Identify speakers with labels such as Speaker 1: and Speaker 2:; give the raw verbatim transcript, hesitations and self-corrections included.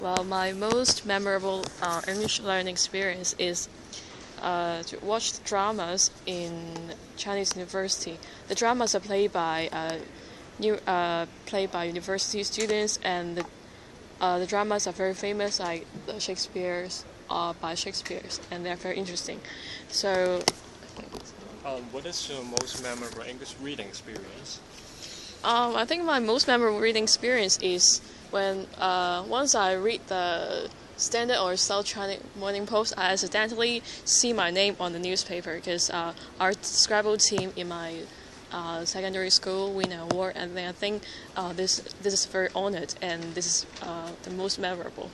Speaker 1: Well, my most memorable uh, English learning experience is uh, to watch the dramas in Chinese university. The dramas are played by uh, new uh, played by university students, and the, uh, the dramas are very famous, like the Shakespeare's uh, by Shakespeare's, and they're very interesting. So,
Speaker 2: Um, what is your most memorable English reading experience?
Speaker 1: um, I think my most memorable reading experience is when uh, once I read the Standard or South China Morning Post, I accidentally see my name on the newspaper because uh, our Scrabble team in my uh, secondary school win an award, and then I think uh, this this is very honored, and this is uh, the most memorable.